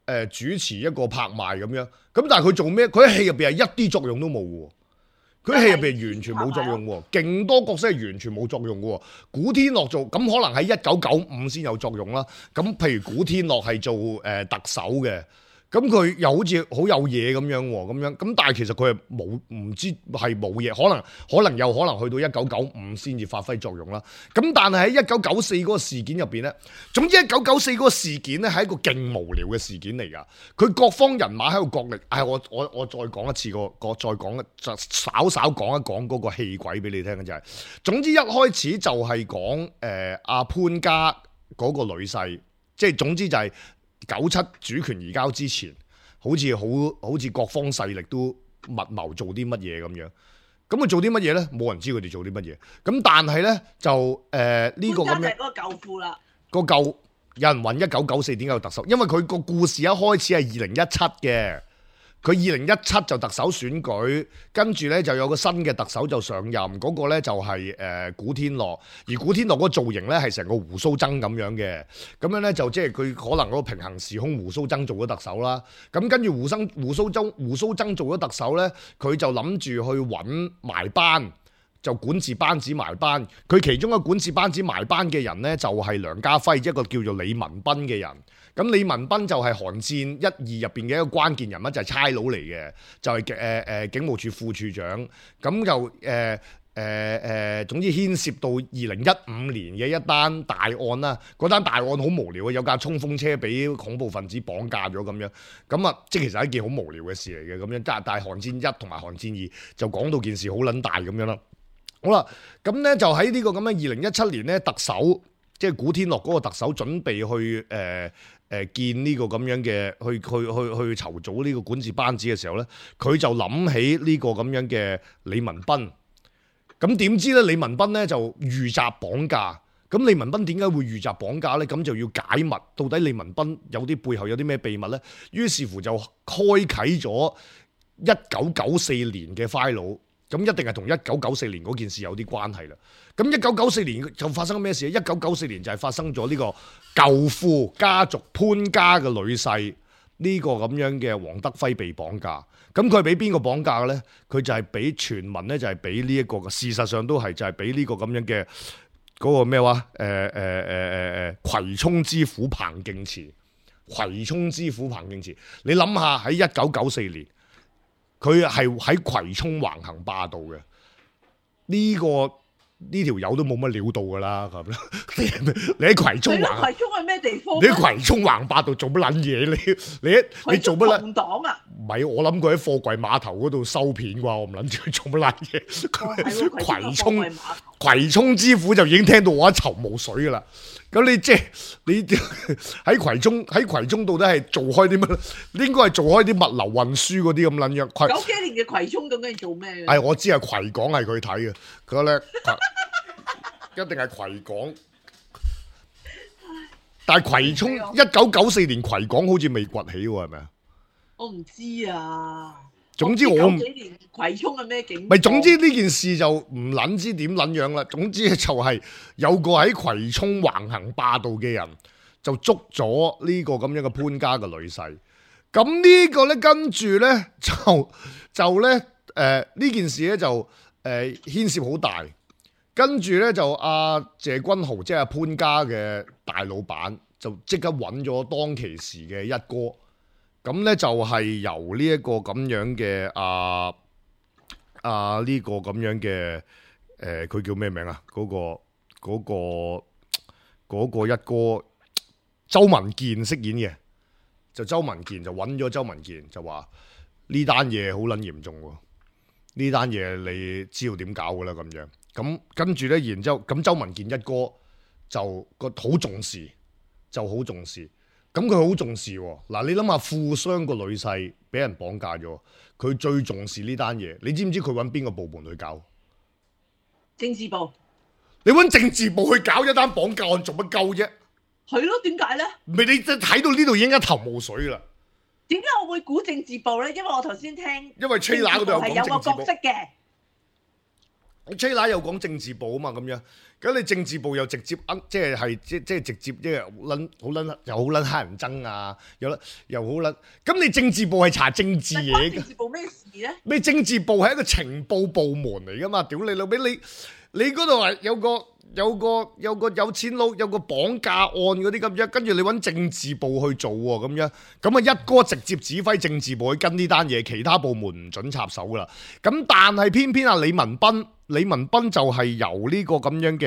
主持一個拍賣咁樣，咁但係佢做咩？佢喺戲入邊係一啲作用都冇嘅喎。佢喺戲入邊完全冇作用喎，勁多角色係完全冇作用嘅喎。古天樂做咁可能喺1995先有作用啦。咁譬如古天樂係做特首嘅。咁佢又好似好有嘢咁樣喎，咁但係其實佢係冇唔知係冇嘢，可能有可能去到1995先至發揮作用啦。咁但係喺1994嗰個事件入邊咧，總之1994嗰個事件咧係一個勁無聊嘅事件嚟㗎。佢各方人馬喺度角力，我再講一次稍稍講一講嗰個戲軌俾你聽嘅就係，總之一開始就係講阿潘家嗰個女婿，即係總之就係。97主權移交之前，好似各方勢力都密謀做啲乜嘢咁樣。咁佢做啲乜嘢咧？冇人知佢哋做啲乜嘢。咁但係咧就呢個咁樣。嗰個舅父啦。有人問1994點解有特首？因為佢個故事一開始係2017嘅。佢2017就特首選舉，跟住咧就有個新嘅特首就上任，嗰個咧就係古天樂，而古天樂嗰個造型咧係成個胡鬚曾咁樣嘅，咁樣咧就即係佢可能嗰個平行時空胡鬚曾做咗特首啦，咁跟住胡鬚曾做咗特首咧，佢就諗住去揾埋班。就管治班子埋班，佢其中一個管治班子埋班嘅人呢，就係梁家輝，一個叫做李文彬嘅人。咁李文彬就係寒戰1、2入邊嘅一個關鍵人物，就係差佬嚟嘅，就係警務處副處長。咁就總之牽涉到2015年嘅一單大案啦。嗰單大案好無聊嘅，有架衝鋒車俾恐怖分子綁架咗咁樣。咁啊，即係其實係一件好無聊嘅事嚟嘅咁樣。但係寒戰1同埋寒戰2就講到件事好撚大咁樣啦。好啦，咁咧就喺呢個咁嘅2017年咧，特首即係古天樂嗰個特首準備去見呢個咁樣嘅去籌組呢個管治班子嘅時候咧，佢就諗起呢個咁樣嘅李文彬。咁點知咧李文彬咧就遇襲綁架。咁李文彬點解會遇襲綁架咧？咁就要解密到底李文彬有啲背後有啲咩秘密咧？於是乎就開啓咗1994年嘅 file。咁一定係同1994年嗰件事有啲關係啦。咁1994年就發生咩事咧？1994年就係發生咗呢個舅父家族潘家嘅女婿呢個咁樣嘅黃德輝被綁架。咁佢係俾邊個綁架嘅咧？佢就係俾傳聞咧，就係俾呢一個嘅。事實上都係就係俾呢個咁樣嘅嗰個咩話？葵涌之虎彭敬慈。葵涌之虎彭敬慈，你諗下喺1994年。佢係喺葵涌橫行霸道嘅，呢條友都冇乜料到噶啦，咁你喺葵涌橫， 葵涌係咩地方？ 你喺葵涌橫霸道做乜撚嘢？你做乜撚？ 同黨啊？ 唔係，我諗佢喺貨櫃碼頭嗰度收片啩，我唔諗住佢做乜撚嘢。葵涌之虎就已經聽到我一頭霧水噶啦。咁你即係你喺葵涌到底係做開啲乜？應該係做開啲物流運輸嗰啲咁撚樣。 九幾年嘅葵涌究竟係做咩嘅？ 我知係葵港係佢睇嘅，佢叻，一定係葵港。但係葵涌1994年葵港好似未崛起喎，係咪啊？ 我唔知啊。 總之九幾年葵涌係咩景？ 咪總之呢件事就唔撚知點撚樣啦。總之就係有個喺葵涌橫行霸道嘅人就捉咗呢個咁樣嘅潘家嘅女婿。咁呢個咧跟住咧就咧呢件事咧就牽涉好大。跟住咧就阿謝君豪即係潘家嘅大老闆就即刻揾咗當其時嘅一哥。咁咧就係由呢一個咁樣嘅呢個咁樣嘅佢叫咩名啊？嗰個一哥周文健飾演嘅，就周文健就揾咗周文健就話呢單嘢好撚嚴重喎，呢單嘢你知道點搞噶啦咁樣。咁跟住咧，然之後咁周文健一哥就好重視，咁佢好重視喎。嗱，你諗下富商個女婿俾人綁架咗，佢最重視呢單嘢。你知唔知佢揾邊個部門去搞？ 政治部。 你揾政治部去搞一單綁架案做乜鳩啫？ 係咯，點解咧？ 咪你睇到呢度已經一頭霧水啦。 點解我會估政治部咧？因為我頭先聽， 因為 trailer 嗰度有講政治部。 係有個角色嘅。 吹奶又講政治部啊嘛咁樣，咁你政治部又直接即係直接即係好撚又好撚乞人憎啊，又好撚，咁你政治部係查政治嘢嘅。 政治部咩事咧？ 你政治部係一個情報部門嚟噶嘛？屌你老味，你嗰度係有個有錢佬有個綁架案嗰啲咁樣，跟住你揾政治部去做喎咁樣，咁啊一哥直接指揮政治部去跟呢單嘢，其他部門唔準插手噶啦。咁但係偏偏李文斌就係由呢個咁樣嘅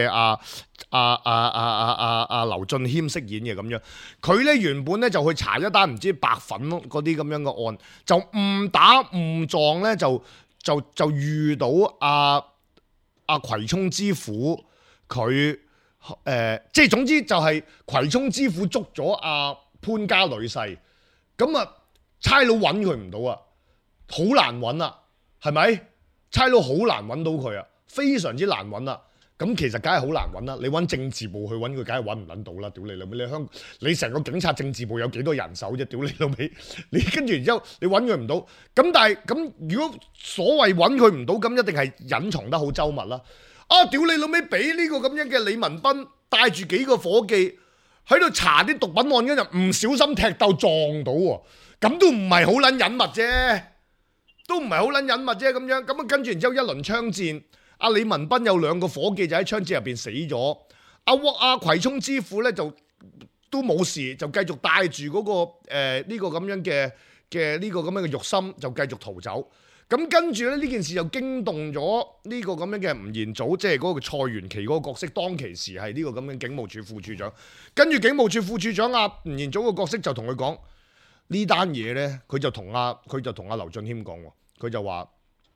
劉俊謙飾演嘅咁樣，佢咧原本咧就去查一單唔知白粉嗰啲咁樣嘅案，就誤打誤撞咧就遇到葵涌之虎佢即係總之就係葵涌之虎捉咗潘家女婿，咁啊差佬揾佢唔到啊，好難揾啊，係咪？差佬好難揾到佢啊，非常之難揾啊。咁其實梗係好難揾啦，你揾政治部去揾佢，梗係揾唔撚到啦！屌你老味，你成個警察政治部有幾多人手啫？屌你老味，你跟住然之後你揾佢唔到，咁但係咁如果所謂揾佢唔到，咁一定係隱藏得好周密啦。屌你老味，俾呢個咁樣嘅李文斌帶住幾個伙計喺度查啲毒品案嗰陣，唔小心踢竇撞到喎，咁都唔係好撚隱密啫，咁樣咁啊跟住然之後一輪槍戰。李文斌有兩個伙計就喺槍戰入邊死咗，葵涌之虎咧就都冇事，就繼續帶住嗰個呢個咁樣嘅呢個咁樣嘅肉心就繼續逃走。咁跟住咧呢件事就驚動咗呢個咁樣嘅吳彥祖，即係嗰個蔡元奇嗰個角色，當其時係呢個咁嘅警務處副處長。跟住警務處副處長吳彥祖個角色就同佢講呢單嘢咧，佢就同劉俊謙講喎，佢就話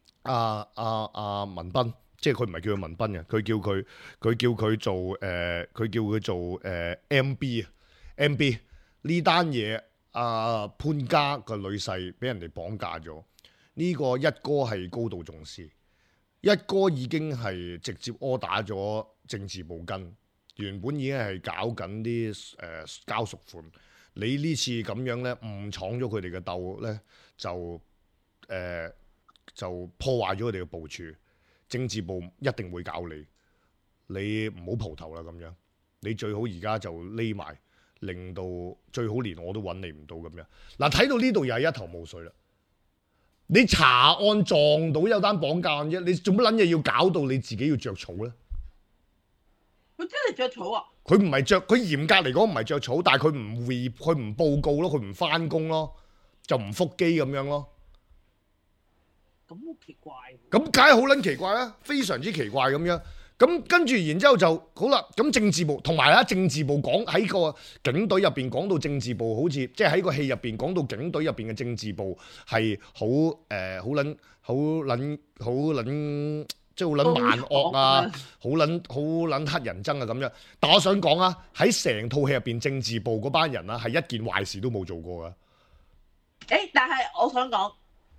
文斌。即係佢唔係叫佢文斌嘅，佢叫佢做MB 啊 MB 呢單嘢潘家個女婿俾人哋綁架咗，呢個一哥係高度重視，一哥已經係直接柯打咗政治部跟，原本已經係搞緊啲交贖款，你呢次咁樣咧誤闖咗佢哋嘅竇咧，就破壞咗佢哋嘅部署。政治部一定會搞你，你唔好蒲頭啦咁樣，你最好而家就匿埋，令到最好連我都揾你唔到咁樣。嗱，睇到呢度又係一頭霧水啦。你查案撞到有單綁架案啫，你做乜撚嘢要搞到你自己要着草咧？ 佢真係着草啊！ 佢唔係着，佢嚴格嚟講唔係着草，但係佢唔報告咯，佢唔返工咯，就唔覆機咁樣咯。 咁好奇怪， 咁梗係好撚奇怪啦，非常之奇怪咁樣。咁跟住然之後就好啦。咁政治部同埋政治部講喺個警隊入邊講到政治部好似即係喺個戲入邊講到警隊入邊嘅政治部係好撚即係好撚萬惡啊，好撚黑人憎啊咁樣。但我想講啊，喺成套戲入邊政治部嗰班人啊係一件壞事都冇做過噶。 但係我想講。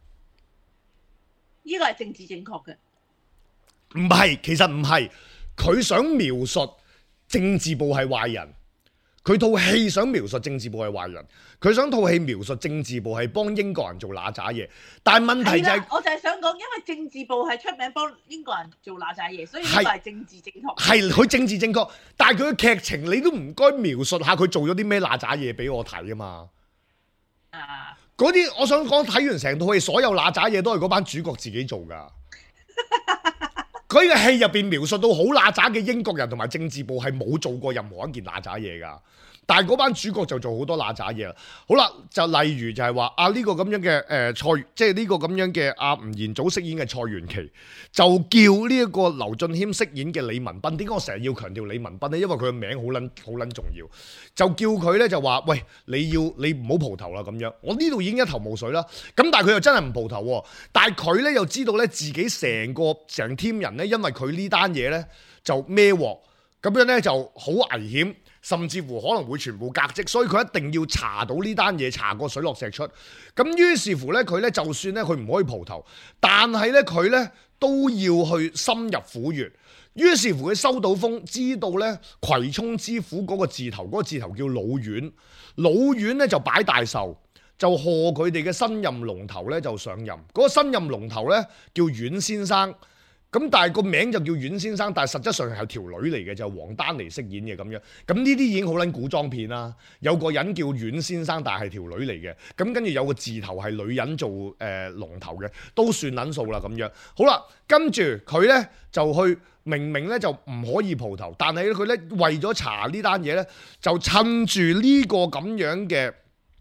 呢個係政治正確嘅， 唔係，其實唔係，佢想描述政治部係壞人，佢套戲想描述政治部係壞人，佢想套戲描述政治部係幫英國人做嗱喳嘢，但係問題就係， 我就係想講，因為政治部係出名幫英國人做嗱喳嘢，所以呢個係政治正確。 係佢政治正確，但係佢嘅劇情你都唔該描述下佢做咗啲咩嗱喳嘢俾我睇啊嘛。嗰啲我想講睇完成套戲，所有嗱喳嘢都係嗰班主角自己做㗎。佢嘅戲入邊描述到好嗱喳嘅英國人同埋政治部係冇做過任何一件嗱喳嘢㗎。但係嗰班主角就做好多嗱喳嘢啦。好啦，就例如就係話呢個咁樣嘅蔡，即係呢個咁樣嘅吳彥祖飾演嘅蔡元奇，就叫呢一個劉俊謙飾演嘅李文斌。點解我成日要強調李文斌呢？因為佢嘅名好撚重要。就叫佢咧就話：喂，你唔好蒲頭啦咁樣。我呢度已經一頭霧水啦。咁但係佢又真係唔蒲頭喎。但係佢咧又知道咧自己成 team 人咧，因為佢呢單嘢咧就孭鑊，咁樣咧就好危險。甚至乎可能會全部革職，所以佢一定要查到呢單嘢，查個水落石出。咁於是乎咧，佢咧就算咧佢唔可以蒲頭，但係咧佢咧都要去深入虎穴。於是乎佢收到風，知道咧葵涌之虎嗰個字頭，嗰個字頭叫老阮。老阮咧就擺大壽，就賀佢哋嘅新任龍頭咧就上任。嗰個新任龍頭咧叫阮先生。 咁但係個名就叫阮先生，但係實質上係條女嚟嘅，就係黃丹妮飾演嘅咁樣。咁呢啲已經好撚古裝片啦。有個人叫阮先生，但係條女嚟嘅。咁跟住有個字頭係女人做龍頭嘅，都算撚數啦咁樣。好啦，跟住佢呢就去明明呢就唔可以蒲頭，但係佢呢為咗查呢單嘢呢，就趁住呢個咁樣嘅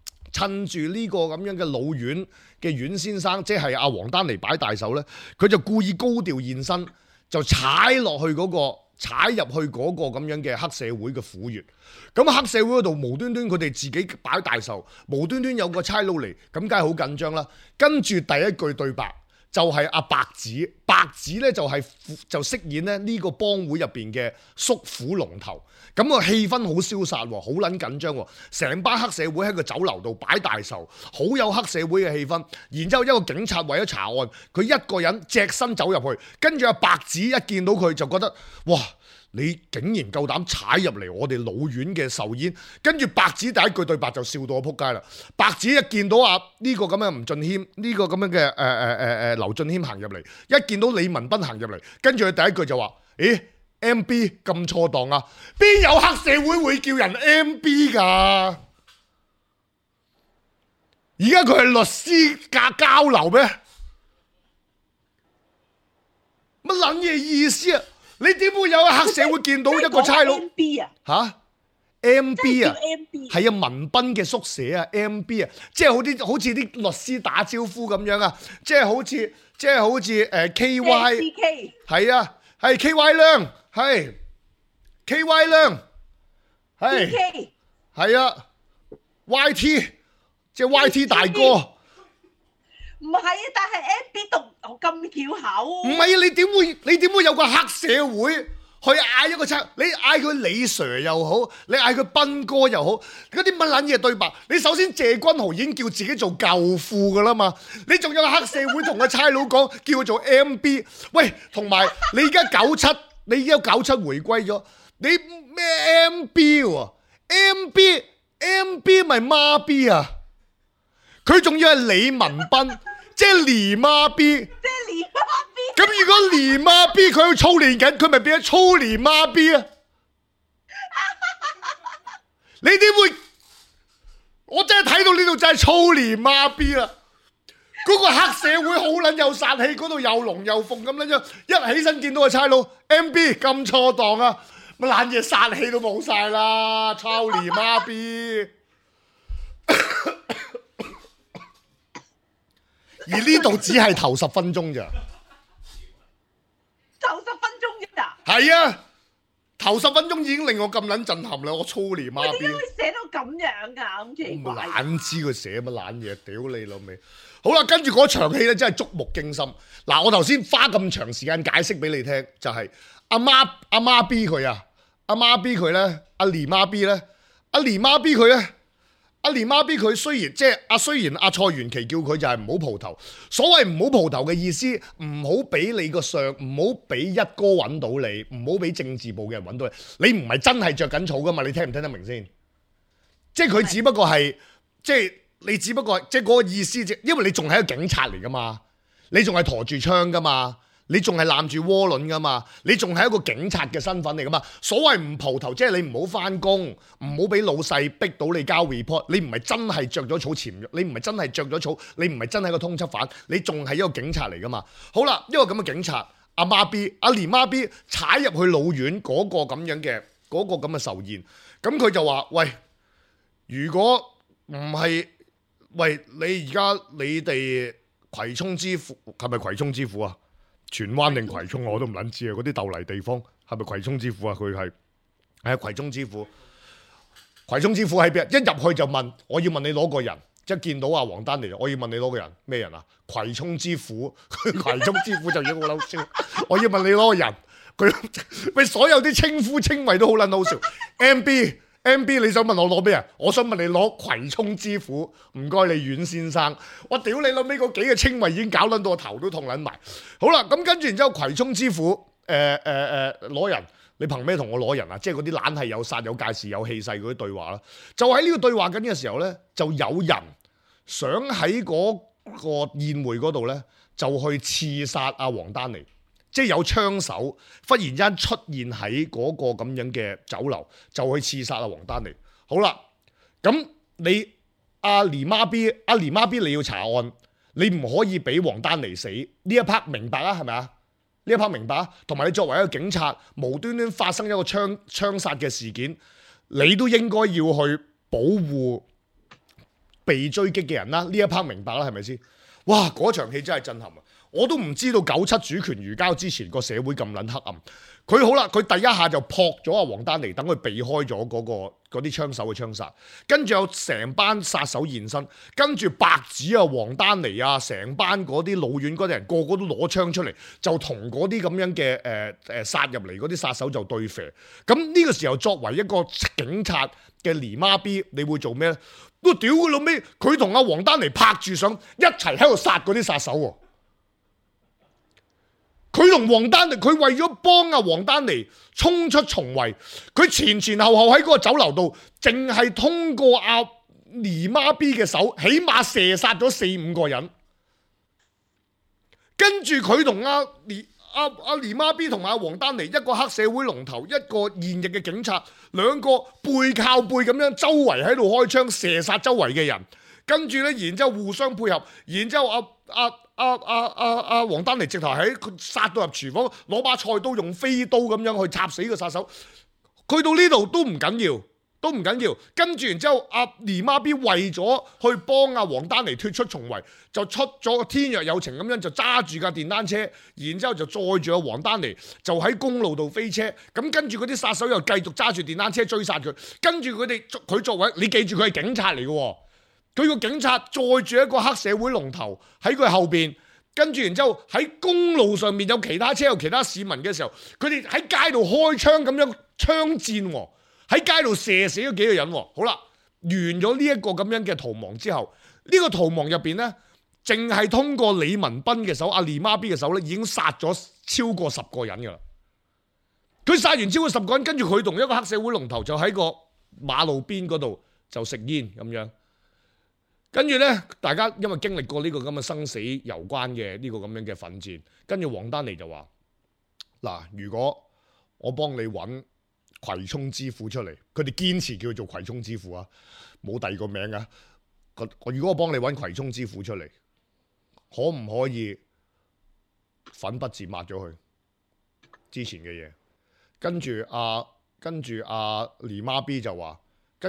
老阮嘅阮先生，即係阿黃丹妮擺大手呢，佢就故意高調現身，就踩入去嗰個咁樣嘅黑社會嘅虎穴。咁黑社會嗰度無端端佢哋自己擺大手，無端端有個差佬嚟，咁梗係好緊張啦。跟住第一句對白就係阿白子，白子呢就飾演咧呢個幫會入邊嘅叔虎龍頭。咁個氣氛好蕭殺喎，好撚緊張喎，成班黑社會喺個酒樓度擺大壽，好有黑社會嘅氣氛。然之後一個警察為咗查案，佢一個人隻身走入去，跟住阿白子一見到佢就覺得，哇！你竟然夠膽踩入嚟我哋老院嘅壽宴，跟住白子第一句對白就笑到我撲街啦！白子一見到呢個咁嘅吳俊謙，呢個咁樣嘅劉俊謙行入嚟，一見到李文斌行入嚟，跟住佢第一句就話：咦，MB 咁錯檔啊？邊有黑社會會叫人 MB 㗎？而家佢係律師交流咩？乜撚嘢意思啊？你點會有黑社會見到一個差佬 ？MB 啊嚇 MB 啊，係啊，文斌嘅縮寫啊 MB 啊，即係好似啲律師打招呼咁樣啊，即係好似KY 係啊，係 KY 亮，係 KY 亮，係啊 YT 即係 YT 大哥。 唔係啊，但係 MB 讀咁巧口。 唔係啊，你點會有個黑社會去嗌一個差？你嗌佢李 Sir 又好，你嗌佢斌哥又好，嗰啲乜撚嘢對白？你首先謝君豪已經叫自己做舅父噶啦嘛，你仲有個黑社會同個差佬講叫佢做 MB。喂，同埋你而家97回歸咗，你咩 MB 喎？MB 咪媽 B 啊？佢仲要係李文斌。即係連媽 B，咁如果連媽 B 佢去操練緊，佢咪變咗操連媽 B 啊？你點會？我真係睇到呢度真係操連媽 B 啦！嗰個黑社會好撚有殺氣，嗰度又龍又鳳咁樣，一起身見到個差佬 MB 咁錯檔啊！乜爛嘢殺氣都冇晒啦，操連媽 B！而呢度只係頭10分鐘咋， 頭10分鐘啫咋？ 係啊，頭10分鐘已經令我咁撚震撼啦！我操你媽 B！ 點解會寫到咁樣㗎？咁奇怪！ 懶知佢寫乜撚嘢，屌你老味！好啦，跟住嗰場戲咧真係觸目驚心。嗱，我頭先花咁長時間解釋俾你聽，就係阿媽 B 佢啊，阿媽 B 佢咧，阿連媽 B 咧，阿連媽 B 佢咧。阿連媽 B 佢雖然阿蔡元琪叫佢就係唔好蒲頭，所謂唔好蒲頭嘅意思，唔好俾你個相，唔好俾一哥揾到你，唔好俾政治部嘅人揾到你，你唔係真係着緊草噶嘛？你聽唔聽得明先？即係佢只不過係，即係你只不過即係嗰個意思啫，因為你仲係一個警察嚟噶嘛，你仲係陀住槍噶嘛。你仲係攬住窩輪噶嘛？你仲係一個警察嘅身份嚟噶嘛？所謂唔蒲頭，即係你唔好翻工，唔好俾老細逼到你交 report。你唔係真係着咗草潛入，你唔係真係着咗草，你唔係真係個通緝犯，你仲係一個警察嚟噶嘛？好啦，一個咁嘅警察，阿媽 B、阿連媽 B 踩入去老院嗰個咁樣嘅嗰個咁嘅壽宴，咁佢就話：喂，如果唔係，喂，你而家你哋葵涌之虎係咪葵涌之虎啊？荃灣定葵涌我都唔撚知啊！嗰啲鬥泥地方係咪葵涌之虎啊？佢係啊，葵涌之虎。葵涌之虎喺邊？一入去就問，我要問你攞個人。一見到阿黃丹妮，我要問你攞個人，咩人啊？葵涌之虎，葵涌之虎就已經好嬲笑。我要問你攞個人，佢喂所有啲稱呼稱謂都好撚好笑。MB，你想問我攞咩啊？我想問你攞葵涌之虎，唔該你阮先生。我屌你老尾嗰幾個稱謂已經搞撚到我頭都痛撚埋。好啦，咁跟住然之後葵涌之虎，攞人，你憑咩同我攞人啊？即係嗰啲懶係有殺有介事有氣勢嗰啲對話啦。就喺呢個對話緊嘅時候咧，就有人想喺嗰個宴會嗰度咧，就去刺殺阿黃丹妮。 即係有槍手忽然之間出現喺嗰個咁樣嘅酒樓，就去刺殺阿黃丹妮。好啦，咁你阿連媽 B 你要查案，你唔可以俾黃丹妮死，呢一 part 明白啊？係咪啊？呢一 part 明白啊？同埋你作為一個警察，無端端發生一個槍殺嘅事件，你都應該要去保護被追擊嘅人啦。呢一 part 明白啦，係咪先？哇！嗰場戲真係震撼啊！我都唔知道97主權移交之前個社會咁撚黑暗。佢好啦，佢第一下就撲咗阿黃丹妮，等佢避開咗嗰啲槍手嘅槍殺。跟住有成班殺手現身，跟住白紙啊、黃丹妮啊，成班嗰啲老院嗰啲人個個都攞槍出嚟，就同嗰啲咁樣嘅殺入嚟嗰啲殺手就對射。咁呢個時候作為一個警察嘅姨媽 B， 你會做咩咧？都屌佢老尾，佢同阿黃丹妮拍住上一齊喺度殺嗰啲殺手喎。佢同黃丹妮，佢為咗幫阿黃丹妮衝出重圍，佢前後喺嗰個酒樓度，淨係通過阿姨媽 B 嘅手，起碼射殺咗4-5個人。跟住佢同阿姨媽 B 同埋阿黃丹妮，一個黑社會龍頭，一個現役嘅警察，兩個背靠背咁樣周圍喺度開槍射殺周圍嘅人。跟住咧，然之後互相配合，然之後阿黃丹妮直頭喺佢殺到入廚房，攞把菜刀用飛刀咁樣去插死個殺手。佢到呢度都唔緊要，跟住然之後，阿姨媽 B 為咗去幫阿黃丹妮脫出重圍，就出咗個天若有情咁樣，就揸住架電單車，然之後就載住阿黃丹妮，就喺公路度飛車。咁跟住嗰啲殺手又繼續揸住電單車追殺佢。跟住佢作為，你記住佢係警察嚟嘅喎。佢個警察載住一個黑社會龍頭喺佢後邊，跟住然之後喺公路上面有其他車有其他市民嘅時候，佢哋喺街度開槍咁樣槍戰喎，喺街度射死咗幾個人喎。好啦，完咗呢一個咁樣嘅逃亡之後，呢個逃亡入邊呢，淨係通過李文斌嘅手、阿姨媽 B 嘅手咧，已經殺咗超過10個人㗎啦。佢殺完超過10個人，跟住佢同一個黑社會龍頭就喺個馬路邊嗰度就食煙咁樣。跟住咧，大家因為經歷過呢個咁嘅生死攸關嘅呢個咁樣嘅奮戰，跟住黃丹妮就話：嗱，如果我幫你揾葵涌之虎出嚟，佢哋堅持叫佢做葵涌之虎啊，冇第二個名啊。如果我幫你揾葵涌之虎出嚟，可唔可以粉筆字抹咗佢之前嘅嘢？跟住阿姨媽 B 就話，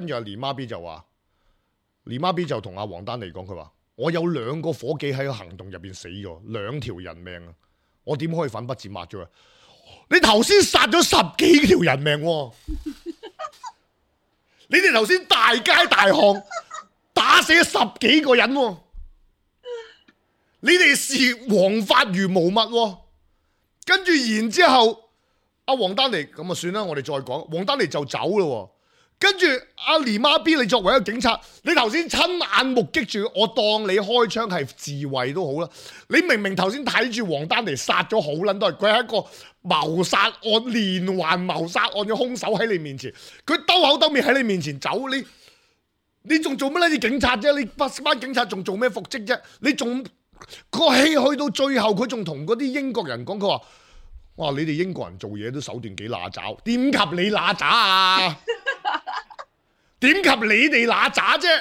姨媽 B 就同阿黃丹妮講，佢話：我有2個伙計喺個行動入邊死咗，2條人命啊！我點可以粉筆字抹咗啊？你頭先殺咗10幾條人命喎！你哋頭先大街大巷打死咗10幾個人喎！你哋視黃髮如無物喎！跟住然之後，阿黃丹妮咁啊算啦，我哋再講，黃丹妮就走啦。跟住阿姨媽 B， 你作為一個警察，你頭先親眼目擊住，我當你開槍係自衛都好啦。你明明頭先睇住黃丹妮殺咗好撚多人，佢係一個謀殺案、連環謀殺案嘅兇手喺你面前，佢兜口兜面喺你面前走，你仲做乜呢？啲警察啫，你班警察仲做咩復職啫？你仲個戲去到最後，佢仲同嗰啲英國人講，佢話：哇，你哋英國人做嘢都手段幾乸爪，點及你乸渣啊？點及你哋乸渣啫？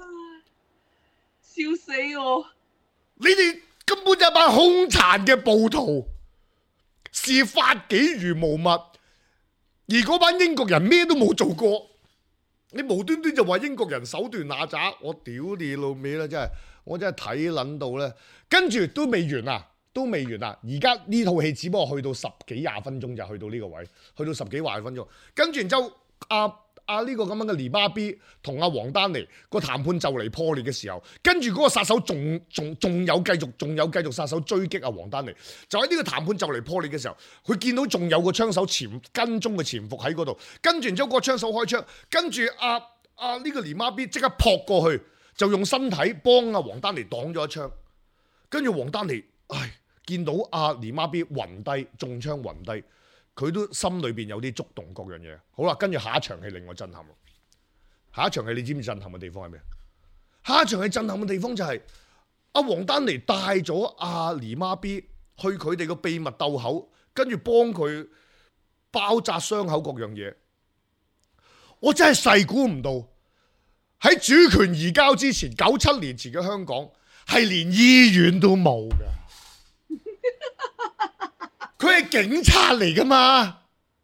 笑死我！ 你哋根本就係班兇殘嘅暴徒，視法紀如無物。而嗰班英國人咩都冇做過，你無端端就話英國人手段乸渣，我屌你老味啦！真係，我真係睇撚到咧。跟住都未完啊！而家呢套戲只不過去到10幾20分鐘就去到呢個位，去到10幾20分鐘。跟住然之後，呢個咁樣嘅姨媽 B 同阿黃丹妮個談判就嚟破裂嘅時候，跟住嗰個殺手仲有繼續殺手追擊阿黃丹妮。就喺呢個談判就嚟破裂嘅時候，佢見到仲有個槍手跟蹤嘅潛伏喺嗰度，跟住然之後個槍手開槍，跟住呢個姨媽 B 即刻撲過去，就用身體幫阿黃丹妮擋咗一槍。跟住黃丹妮見到阿姨媽 B 暈低，中槍暈低。佢都心裏邊有啲觸動各樣嘢。好啦，跟住下一場戲令我震撼。下一場戲你知唔知震撼嘅地方係咩？下一場戲震撼嘅地方就係阿黃丹妮帶咗阿姨媽 B 去佢哋個秘密竇口，跟住幫佢包紮傷口各樣嘢。我真係細估唔到，喺主權移交之前，97年前嘅香港係連醫院都冇㗎。佢係警察嚟㗎嘛？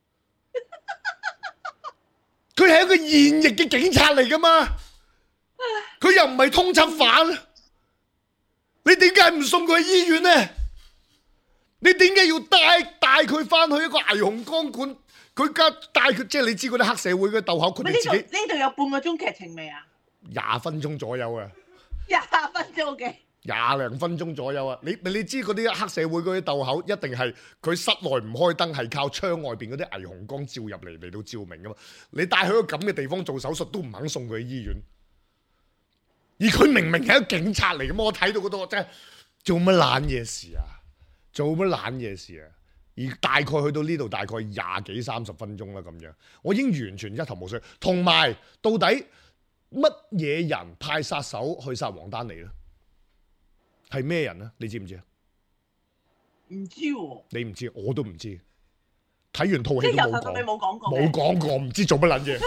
佢係一個現役嘅警察嚟㗎嘛？佢又唔係通緝犯，你點解唔送佢去醫院呢？你點解要帶佢翻去一個霓虹光管？佢家帶佢，即係你知嗰啲黑社會嘅鬥口，佢哋自己呢度有半個鐘劇情未啊 ？20分鐘左右啊 ！20分鐘嘅 ，20零分鐘左右啊！你知嗰啲黑社會嗰啲鬥口，一定係佢室內唔開燈，係靠窗外邊嗰啲霓虹光照入嚟到照明噶嘛？你帶去個咁嘅地方做手術，都唔肯送佢去醫院。而佢明明係一個警察嚟噶嘛？我睇到嗰度真係做乜懶嘢事啊！做乜懶嘢事啊！而大概去到呢度大概20幾30分鐘啦咁樣，我已經完全一頭霧水。同埋到底乜嘢人派殺手去殺王丹妮咧？係咩人咧？你知唔知啊？ 唔知喎。 你唔知，我都唔知。睇完套戲都冇講。 你冇講過。 冇講過，唔知做乜撚嘢。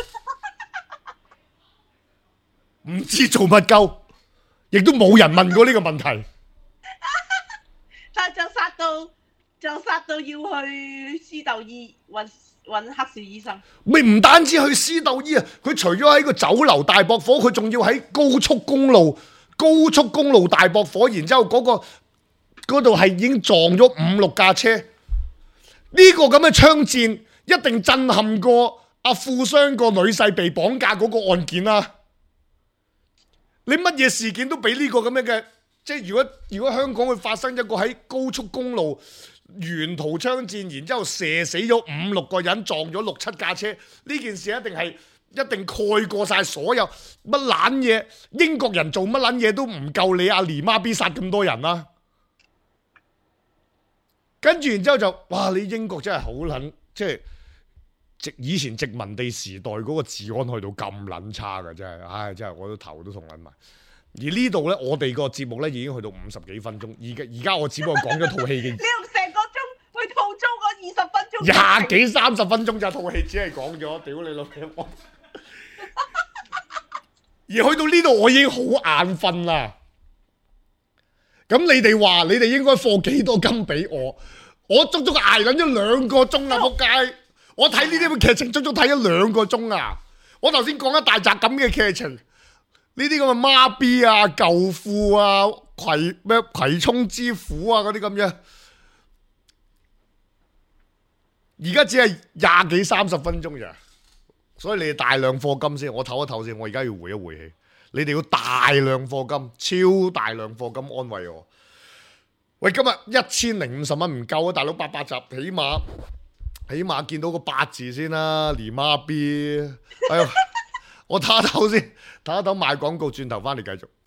唔知做乜鳩，亦都冇人問過呢個問題。 但係就殺到要去私鬥醫揾黑市醫生。 咪唔單止去私鬥醫啊！佢除咗喺個酒樓大駁火，佢仲要喺高速公路大駁火，然之後嗰度係已經撞咗5、6架車。呢個咁嘅槍戰一定震撼過阿富商個女婿被綁架嗰個案件啦！你乜嘢事件都比呢個咁樣嘅，即係如果香港會發生一個喺高速公路沿途槍戰，然之後射死咗5、6個人，撞咗6、7架車，呢件事一定蓋過晒所有乜撚嘢。英國人做乜撚嘢都唔夠你阿姨媽 B 殺咁多人啦。跟住然之後就哇！你英國真係好撚，即係以前殖民地時代嗰個治安去到咁撚差㗎，真係，唉！真係我都頭都痛撚埋。而呢度咧，我哋個節目咧已經去到50幾分鐘，而家我只不過講咗套戲嘅。 你用成個鐘去套租嗰20分鐘。 20幾30分鐘就套戲只係講咗，屌你老味！而去到呢度我已經好眼瞓啦。咁你哋話你哋應該課幾多金俾我？我足足捱緊咗2個鐘啊！仆街！我睇呢啲咁嘅劇情足足睇咗2個鐘啊！我頭先講一大集咁嘅劇情，呢啲咁嘅媽 B 啊、舅父啊、葵涌之虎啊嗰啲咁樣，而家只係20幾30分鐘咋，所以你哋大量課金先，我唞一唞先，我而家要回一回氣。你哋要大量課金，超大量課金安慰我。喂，今日1050蚊唔夠啊，大佬800集，起碼見到個8字先啦，連媽 B。哎呀，我唞一唞先，唞一唞賣廣告，轉頭翻嚟繼續。